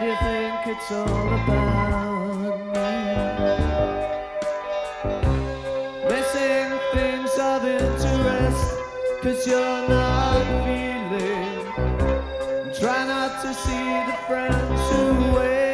you think it's all about me? Missing things of interest, 'cause you're not feeling. Try not to see the friends who wait.